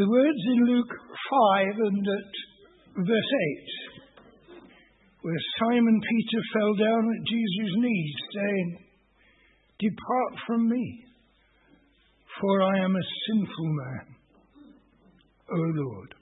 The words in Luke 5 and at verse 8, where Simon Peter fell down at Jesus' knees, saying, "Depart from me, for I am a sinful man, O Lord."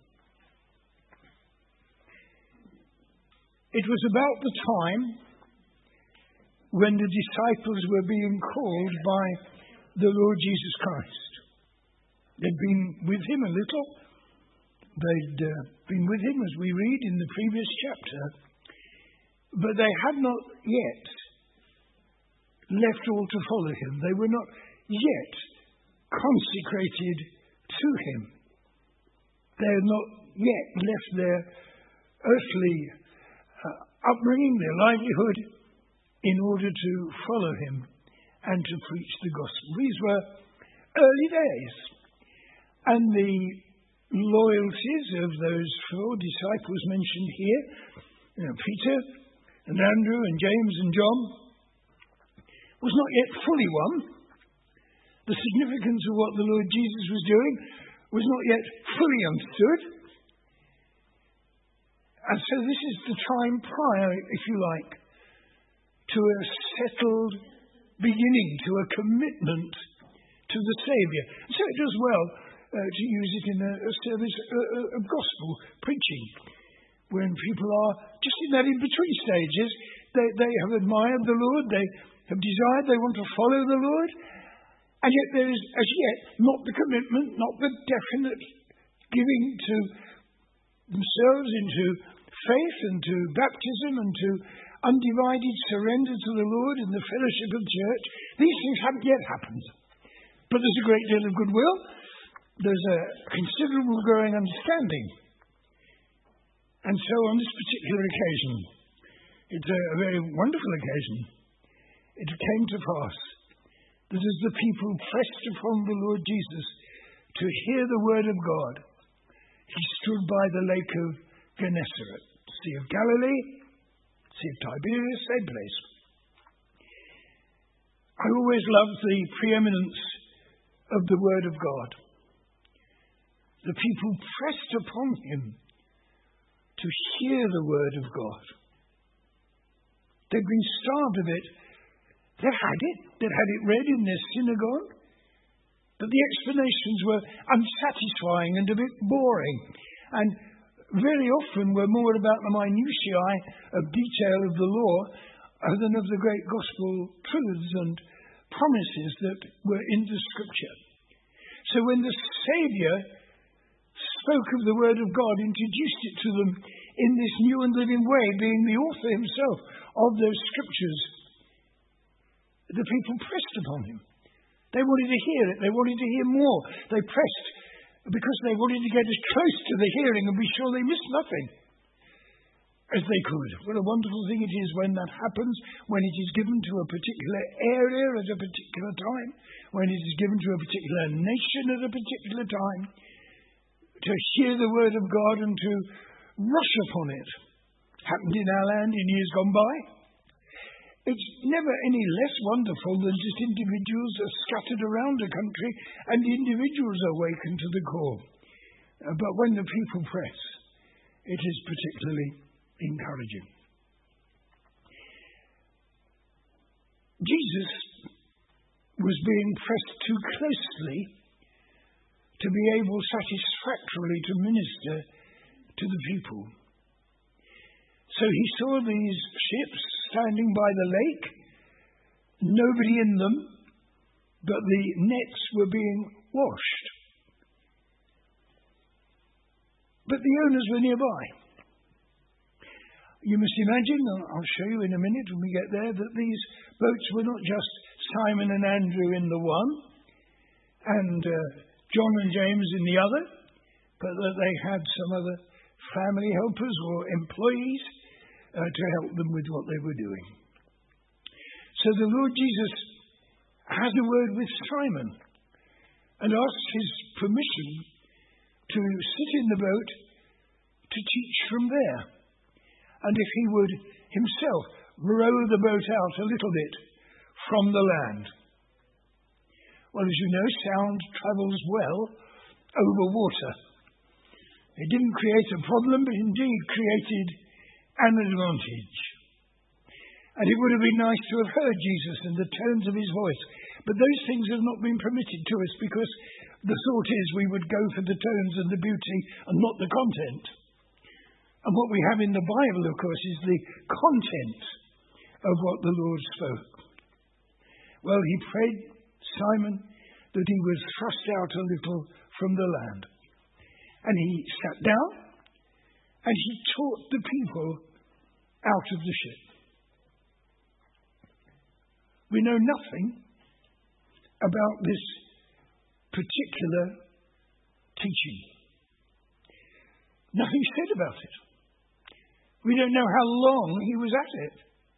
It was about the time when the disciples were being called by the Lord Jesus Christ. They'd been with him a little. They'd been with him, as we read in the previous chapter. But they had not yet left all to follow him. They were not yet consecrated to him. They had not yet left their earthly upbringing, their livelihood, in order to follow him and to preach the gospel. These were early days. And the loyalties of those four disciples mentioned here, Peter and Andrew and James and John, was not yet fully won. The significance of what the Lord Jesus was doing was not yet fully understood. And so this is the time prior, if you like, to a settled beginning, to a commitment to the Saviour. So it does well to use it in a service of gospel preaching, when people are just in that in-between stages. They have admired the Lord, they have desired, they want to follow the Lord, and yet there is as yet not the commitment, not the definite giving to themselves into faith and to baptism and to undivided surrender to the Lord and the fellowship of the church. These things haven't yet happened. But there's a great deal of goodwill. There's a considerable growing understanding. And so on this particular occasion, it's a very wonderful occasion, it came to pass that as the people pressed upon the Lord Jesus to hear the word of God, he stood by the lake of Gennesaret, Sea of Galilee, Sea of Tiberias, same place. I always loved the preeminence of the word of God. The people pressed upon him to hear the word of God. They'd been starved of it. They'd had it read in their synagogue, but the explanations were unsatisfying and a bit boring, and very often were more about the minutiae of detail of the law than of the great gospel truths and promises that were in the Scripture. So when the Saviour spoke of the Word of God, introduced it to them in this new and living way, being the author himself of those Scriptures, the people pressed upon him. They wanted to hear it. They wanted to hear more. They pressed because they wanted to get as close to the hearing and be sure they missed nothing as they could. What a wonderful thing it is when that happens, when it is given to a particular area at a particular time, when it is given to a particular nation at a particular time, to hear the word of God and to rush upon it. Happened in our land in years gone by. It's never any less wonderful than just individuals are scattered around a country and individuals are awakened to the call. But when the people press, it is particularly encouraging. Jesus was being pressed too closely to be able satisfactorily to minister to the people. So he saw these ships standing by the lake, nobody in them, but the nets were being washed. But the owners were nearby. You must imagine, I'll show you in a minute when we get there, that these boats were not just Simon and Andrew in the one, and John and James in the other, but that they had some other family helpers or employees to help them with what they were doing. So the Lord Jesus has a word with Simon and asks his permission to sit in the boat to teach from there, and if he would himself row the boat out a little bit from the land. Well, as you know, sound travels well over water. It didn't create a problem, but indeed created an advantage. And it would have been nice to have heard Jesus and the tones of his voice. But those things have not been permitted to us because the thought is we would go for the tones and the beauty and not the content. And what we have in the Bible, of course, is the content of what the Lord spoke. Well, he prayed Simon that he was thrust out a little from the land. And he sat down and he taught the people out of the ship. We know nothing about this particular teaching. Nothing said about it. We don't know how long he was at it.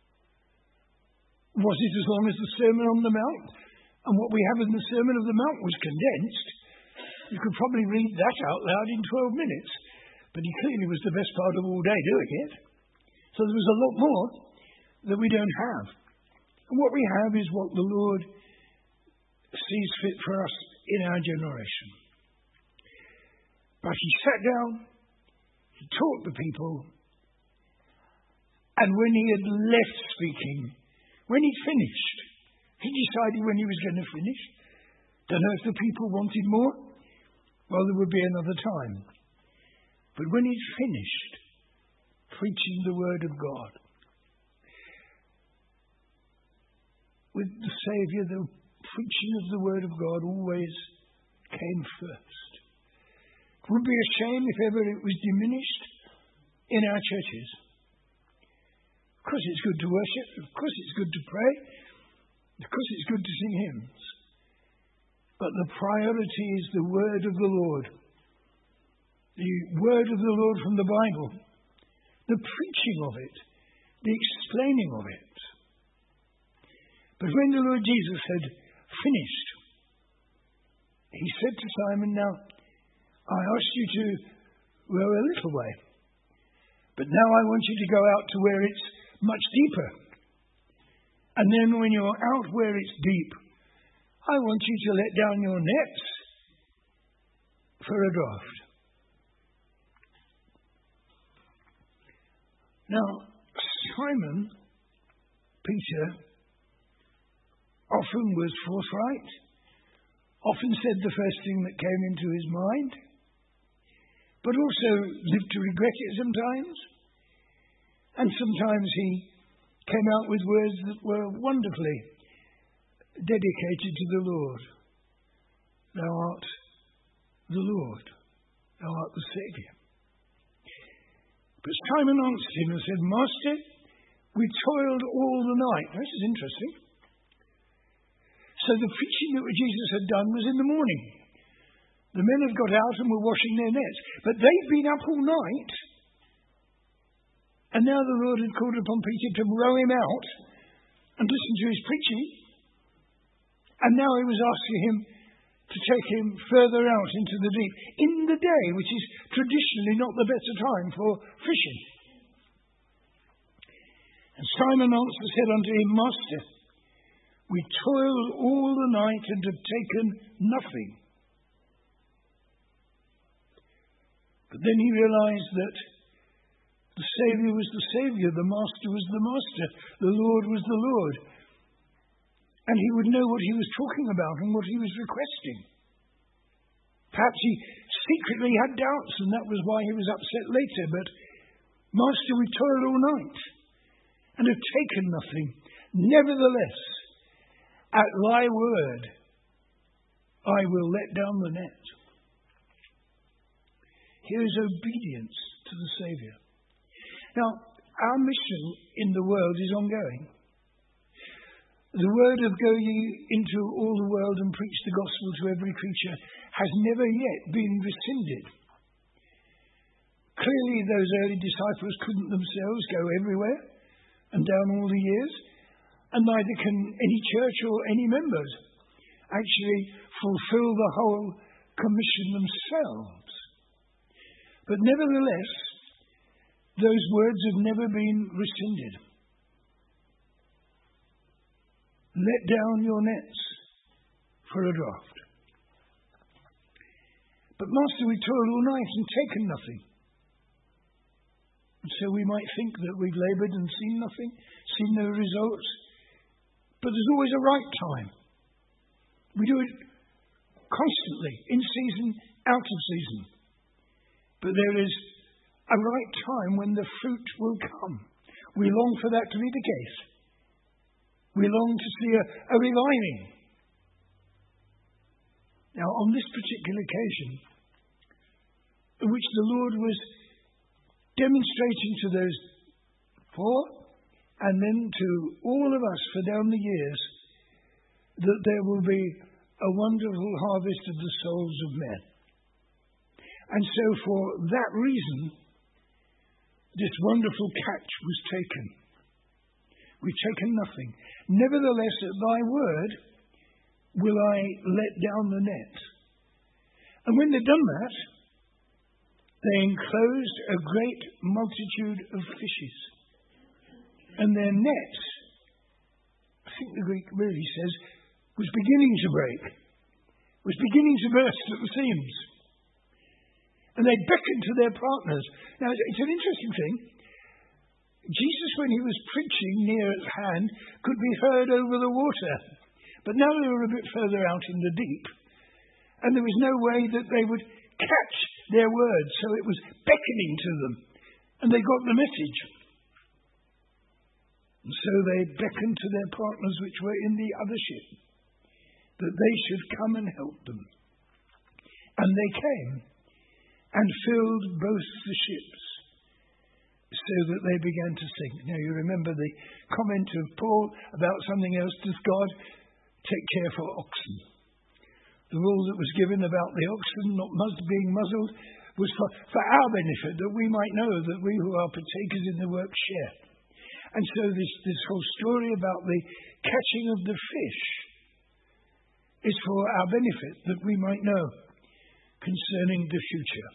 Was it as long as the Sermon on the Mount? And what we have in the Sermon on the Mount was condensed. You could probably read that out loud in 12 minutes. But he clearly was the best part of all day doing it. So there was a lot more that we don't have. And what we have is what the Lord sees fit for us in our generation. But he sat down, he taught the people, and when he had left speaking, when he'd finished, he decided when he was going to finish. Don't know if the people wanted more. Well, there would be another time. But when he'd finished preaching the word of God, with the Saviour, the preaching of the word of God always came first. It would be a shame if ever it was diminished in our churches. Of course it's good to worship, of course it's good to pray, of course it's good to sing hymns. But the priority is the word of the Lord. The word of the Lord from the Bible. The preaching of it. The explaining of it. But when the Lord Jesus had finished, he said to Simon, now, I asked you to row a little way. But now I want you to go out to where it's much deeper. And then when you're out where it's deep, I want you to let down your nets for a draught. Now, Simon Peter often was forthright, often said the first thing that came into his mind, but also lived to regret it sometimes. And sometimes he came out with words that were wonderfully dedicated to the Lord. Thou art the Lord. Thou art the Saviour. But Simon answered him and said, Master, we toiled all the night. This is interesting. So the preaching that Jesus had done was in the morning. The men had got out and were washing their nets. But they'd been up all night. And now the Lord had called upon Peter to row him out and listen to his preaching. And now he was asking him to take him further out into the deep in the day, which is traditionally not the better time for fishing. And Simon answered, said unto him, Master, we toiled all the night and have taken nothing. But then he realized that the Saviour was the Saviour, the Master was the Master, the Lord was the Lord. And he would know what he was talking about and what he was requesting. Perhaps he secretly had doubts, and that was why he was upset later. But, Master, we toiled all night and have taken nothing. Nevertheless, at thy word, I will let down the net. Here is obedience to the Saviour. Now, our mission in the world is ongoing. The word of go ye into all the world and preach the gospel to every creature has never yet been rescinded. Clearly, those early disciples couldn't themselves go everywhere and down all the years, and neither can any church or any members actually fulfill the whole commission themselves. But nevertheless, those words have never been rescinded. Let down your nets for a draught. But Master, we toiled all night and taken nothing. And so we might think that we've laboured and seen nothing, seen no results. But there's always a right time. We do it constantly, in season, out of season. But there is a right time when the fruit will come. We long for that to be the case. We long to see a reviving. Now, on this particular occasion, in which the Lord was demonstrating to those four, and then to all of us for down the years, that there will be a wonderful harvest of the souls of men. And so for that reason, this wonderful catch was taken. We've taken nothing. Nevertheless, at thy word will I let down the net. And when they'd done that, they enclosed a great multitude of fishes. And their nets, I think the Greek really says, was beginning to break, was beginning to burst at the seams. And they beckoned to their partners. Now, it's an interesting thing. Jesus, when he was preaching near at hand, could be heard over the water. But now they were a bit further out in the deep. And there was no way that they would catch their words. So it was beckoning to them. And they got the message. And so they beckoned to their partners which were in the other ship, that they should come and help them. And they came and filled both the ships, so that they began to sink. Now you remember the comment of Paul about something else. Does God take care for oxen? The rule that was given about the oxen not being muzzled was for our benefit, that we might know that we who are partakers in the work share. And so this whole story about the catching of the fish is for our benefit, that we might know concerning the future.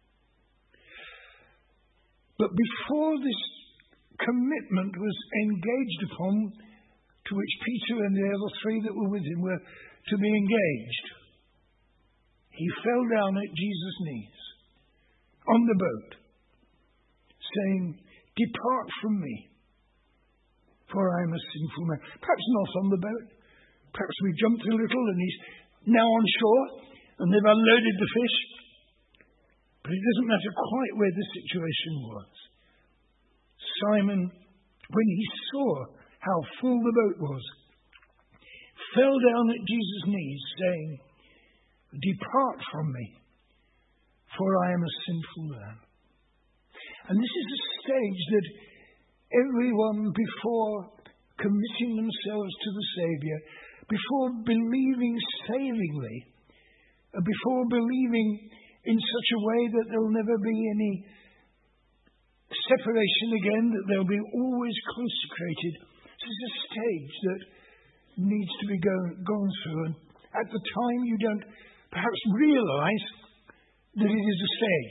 But before this commitment was engaged upon, to which Peter and the other three that were with him were to be engaged, he fell down at Jesus' knees on the boat, saying, "Depart from me, for I am a sinful man." Perhaps not on the boat. Perhaps we jumped a little and he's now on shore and they've unloaded the fish. But it doesn't matter quite where the situation was. Simon, when he saw how full the boat was, fell down at Jesus' knees, saying, "Depart from me, for I am a sinful man." And this is a stage that everyone, before committing themselves to the Saviour, before believing savingly, before believing in such a way that there will never be any separation again, that they'll be always consecrated. This is a stage that needs to be gone through. And at the time you don't perhaps realise that it is a stage.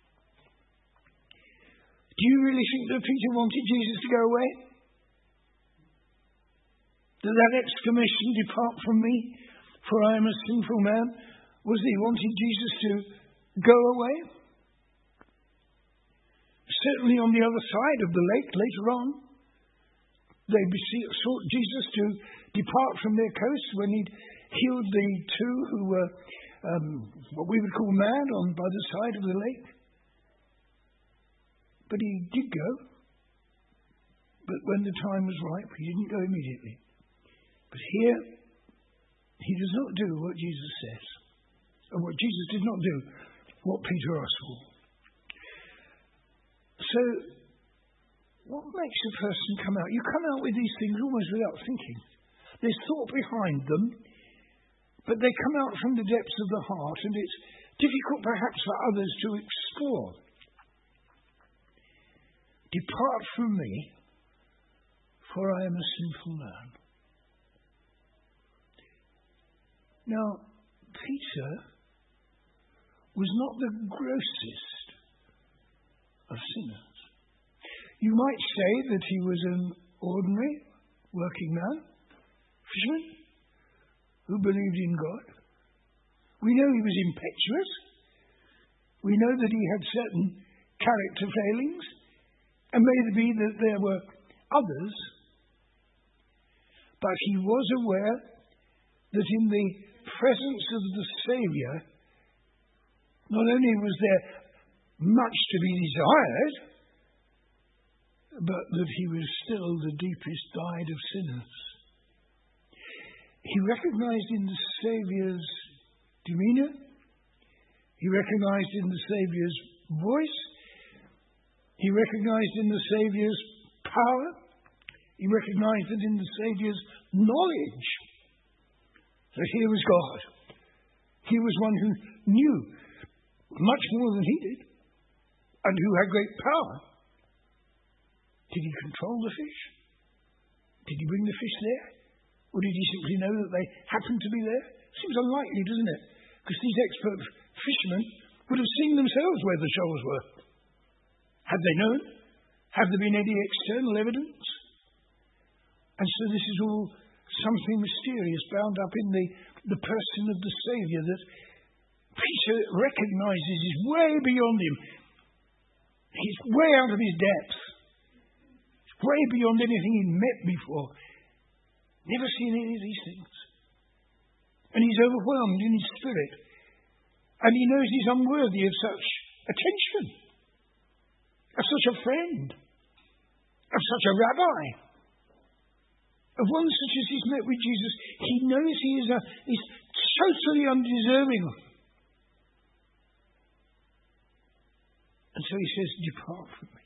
Do you really think that Peter wanted Jesus to go away? That exclamation, "Depart from me, for I am a sinful man," was he wanted Jesus to go away? Certainly on the other side of the lake, later on, they sought Jesus to depart from their coast when he'd healed the two who were what we would call mad by the side of the lake. But he did go. But when the time was ripe, he didn't go immediately. But here, he does not do what Jesus says. Or what Jesus did not do, what Peter asked for. So, what makes a person come out? You come out with these things almost without thinking. There's thought behind them, but they come out from the depths of the heart, and it's difficult perhaps for others to explore. "Depart from me, for I am a sinful man." Now, Peter was not the grossest of sinners. You might say that he was an ordinary working man, fisherman, who believed in God. We know he was impetuous. We know that he had certain character failings, and may be that there were others, but he was aware that in the presence of the Saviour, not only was there much to be desired, but that he was still the deepest dyed of sinners. He recognized in the Saviour's demeanour, he recognized in the Saviour's voice, he recognized in the Saviour's power, he recognized it in the Saviour's knowledge that here was God. He was one who knew much more than he did, and who had great power. Did he control the fish? Did he bring the fish there? Or did he simply know that they happened to be there? Seems unlikely, doesn't it? Because these expert fishermen would have seen themselves where the shoals were. Had they known? Have there been any external evidence? And so this is all something mysterious bound up in the person of the Saviour that Peter recognizes is way beyond him. He's way out of his depth. He's way beyond anything he'd met before. Never seen any of these things. And he's overwhelmed in his spirit. And he knows he's unworthy of such attention, of such a friend, of such a rabbi, of one such as he's met with Jesus. He knows he is totally undeserving. And so he says, "Depart from me."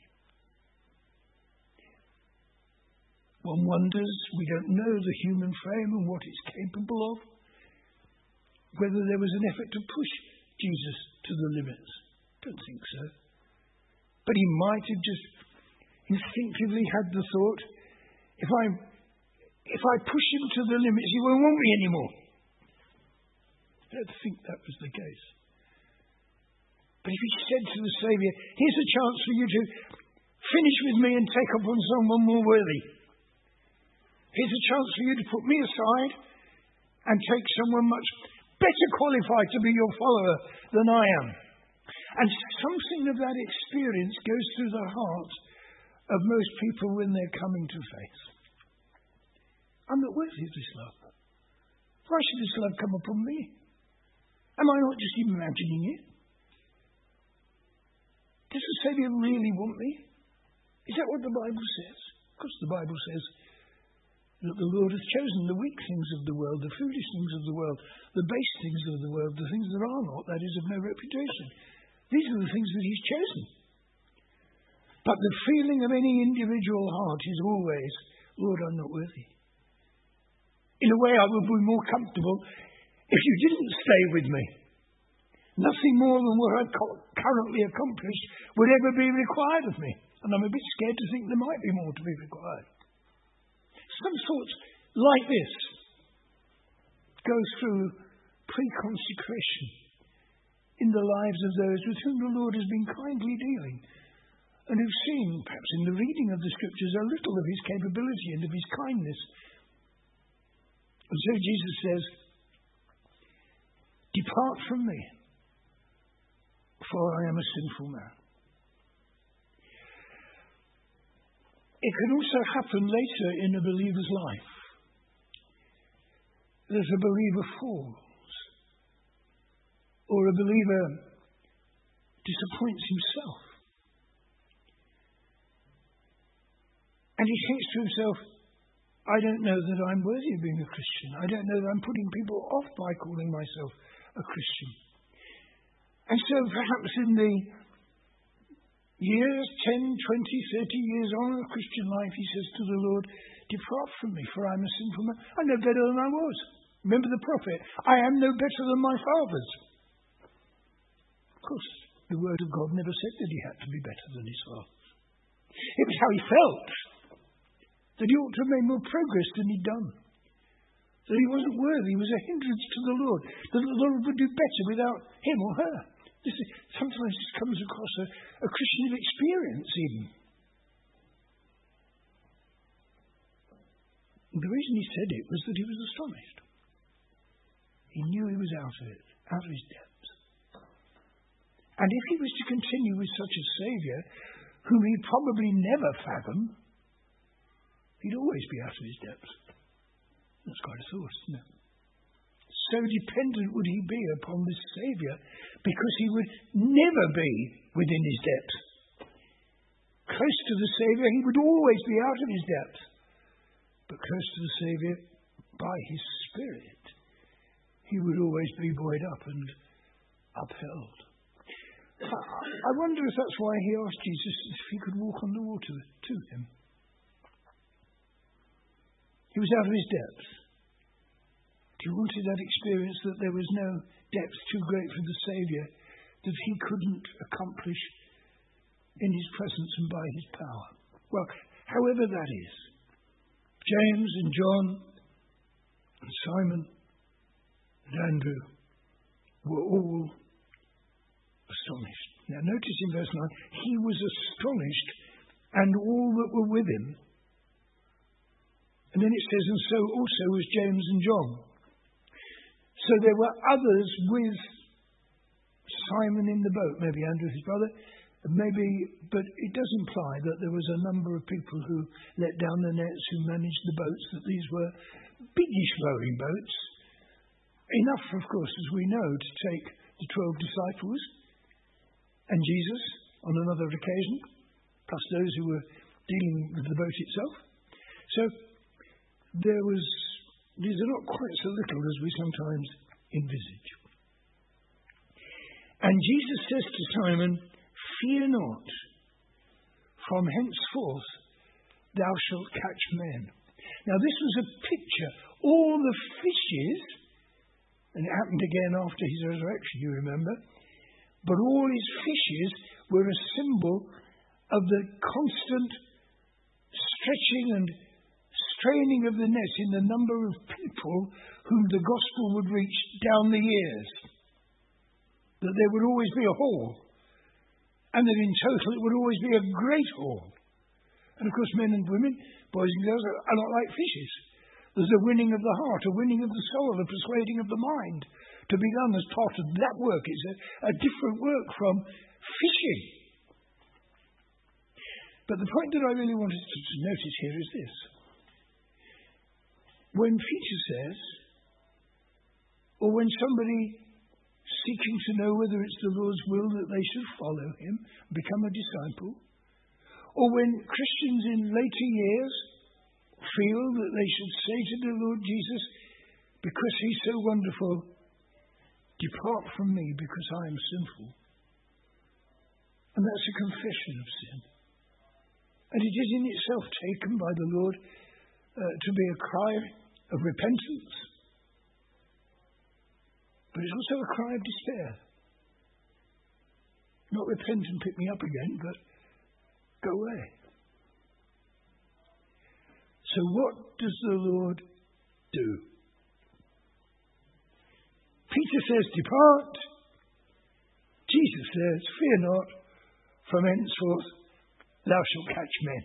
One wonders, we don't know the human frame and what it's capable of, whether there was an effort to push Jesus to the limits. Don't think so. But he might have just instinctively had the thought, if I push him to the limits, he won't want me anymore. I don't think that was the case. But if he said to the Saviour, "Here's a chance for you to finish with me and take up on someone more worthy. Here's a chance for you to put me aside and take someone much better qualified to be your follower than I am." And something of that experience goes through the heart of most people when they're coming to faith. I'm not worthy of this love. Why should this love come upon me? Am I not just imagining it? Does the Saviour really want me? Is that what the Bible says? Of course the Bible says that the Lord has chosen the weak things of the world, the foolish things of the world, the base things of the world, the things that are not, that is, of no reputation. These are the things that he's chosen. But the feeling of any individual heart is always, "Lord, I'm not worthy." In a way, I would be more comfortable if you didn't stay with me. Nothing more than what I've currently accomplished would ever be required of me. And I'm a bit scared to think there might be more to be required. Some thoughts like this go through pre-consecration in the lives of those with whom the Lord has been kindly dealing, and who've seen, perhaps in the reading of the Scriptures, a little of his capability and of his kindness. And so Jesus says, "Depart from me, for I am a sinful man." It can also happen later in a believer's life that a believer falls, or a believer disappoints himself. And he thinks to himself, "I don't know that I'm worthy of being a Christian. I don't know that I'm putting people off by calling myself a Christian." And so perhaps in the years, 10, 20, 30 years on in a Christian life, he says to the Lord, "Depart from me, for I'm a sinful man. I'm no better than I was." Remember the prophet, "I am no better than my fathers." Of course, the word of God never said that he had to be better than his fathers. It was how he felt, that he ought to have made more progress than he'd done. That he wasn't worthy, he was a hindrance to the Lord. That the Lord would do better without him or her. Sometimes this comes across a Christian experience even. The reason he said it was that he was astonished. He knew he was out of it, out of his depths. And if he was to continue with such a Saviour, whom he'd probably never fathom, he'd always be out of his depth. That's quite a thought, isn't it? So dependent would he be upon this Saviour, because he would never be within his depth. Close to the Saviour, he would always be out of his depth. But close to the Saviour, by his Spirit, he would always be buoyed up and upheld. I wonder if that's why he asked Jesus if he could walk on the water to him. He was out of his depth. He wanted that experience that there was no depth too great for the Saviour that he couldn't accomplish in his presence and by his power. Well, however that is, James and John and Simon and Andrew were all astonished. Now notice in verse 9, he was astonished and all that were with him. And then it says, and so also was James and John. So there were others with Simon in the boat, maybe Andrew, his brother, but it does imply that there was a number of people who let down the nets, who managed the boats, that these were biggish rowing boats. Enough, of course, as we know, to take the 12 disciples and Jesus on another occasion, plus those who were dealing with the boat itself. So these are not quite so little as we sometimes envisage. And Jesus says to Simon, fear not, from henceforth thou shalt catch men. Now this was a picture. All the fishes, and it happened again after his resurrection, you remember, but all his fishes were a symbol of the constant stretching and straining of the net in the number of people whom the gospel would reach down the years. That there would always be a haul, and that in total it would always be a great haul. And of course men and women, boys and girls, are not like fishes. There's a winning of the heart, a winning of the soul, a persuading of the mind to be done as part of that work. It's a different work from fishing. But the point that I really wanted to notice here is this. When Peter says, or when somebody seeking to know whether it's the Lord's will that they should follow him, become a disciple, or when Christians in later years feel that they should say to the Lord Jesus, because he's so wonderful, depart from me because I am sinful. And that's a confession of sin. And it is in itself taken by the Lord to be a cry of repentance. But it's also a cry of despair. Not repent and pick me up again, but go away. So what does the Lord do? Peter says, depart. Jesus says, fear not, from henceforth thou shalt catch men.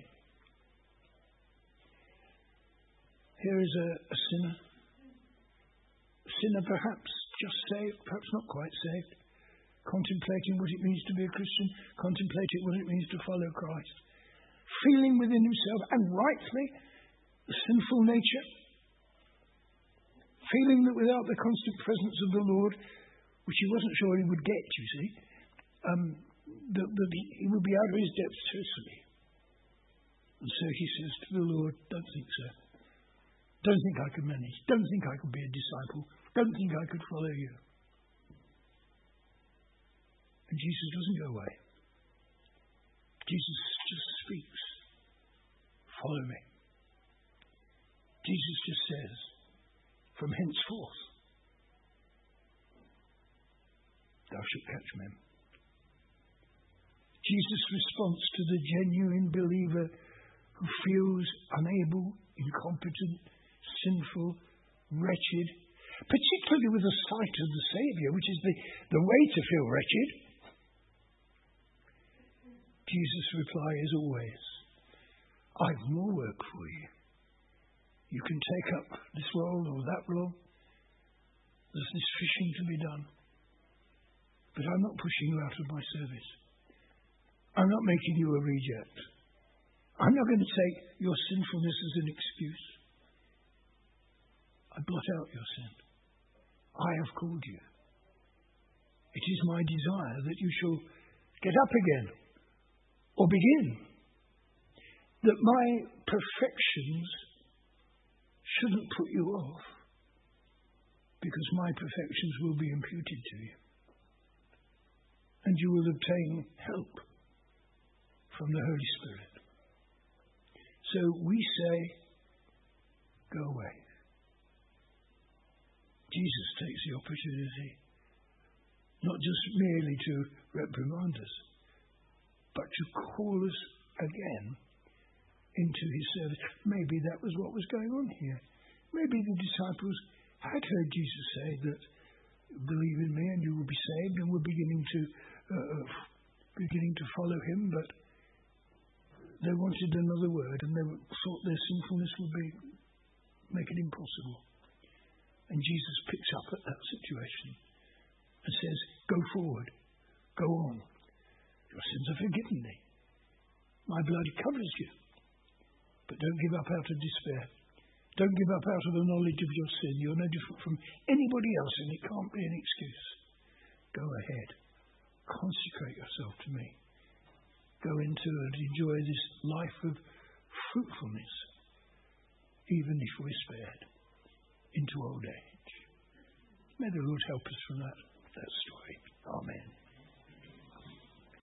Here is a sinner. A sinner perhaps just saved, perhaps not quite saved, contemplating what it means to be a Christian, contemplating what it means to follow Christ, feeling within himself, and rightly, the sinful nature, feeling that without the constant presence of the Lord, which he wasn't sure he would get, you see, that he would be out of his depth totally. And so he says to the Lord, don't think so. Don't think I could manage. Don't think I could be a disciple. Don't think I could follow you. And Jesus doesn't go away. Jesus just speaks. Follow me. Jesus just says, from henceforth, thou shalt catch men. Jesus' response to the genuine believer who feels unable, incompetent, sinful, wretched, particularly with the sight of the Saviour, which is the way to feel wretched. Jesus' reply is always, I've more work for you. You can take up this role or that role. There's this fishing to be done. But I'm not pushing you out of my service. I'm not making you a reject. I'm not going to take your sinfulness as an excuse. I blot out your sin. I have called you. It is my desire that you shall get up again or begin. That my perfections shouldn't put you off, because my perfections will be imputed to you. And you will obtain help from the Holy Spirit. So we say, go away. Jesus takes the opportunity, not just merely to reprimand us, but to call us again into his service. Maybe that was what was going on here. Maybe the disciples had heard Jesus say that, believe in me and you will be saved, and were beginning to follow him, but they wanted another word, and they thought their sinfulness would make it impossible. And Jesus picks up at that situation and says, go forward, go on. Your sins are forgiven thee. My blood covers you. But don't give up out of despair. Don't give up out of the knowledge of your sin. You're no different from anybody else, and it can't be an excuse. Go ahead. Consecrate yourself to me. Go into and enjoy this life of fruitfulness, even if we're spared, into old age. May the Lord help us from that story. Amen.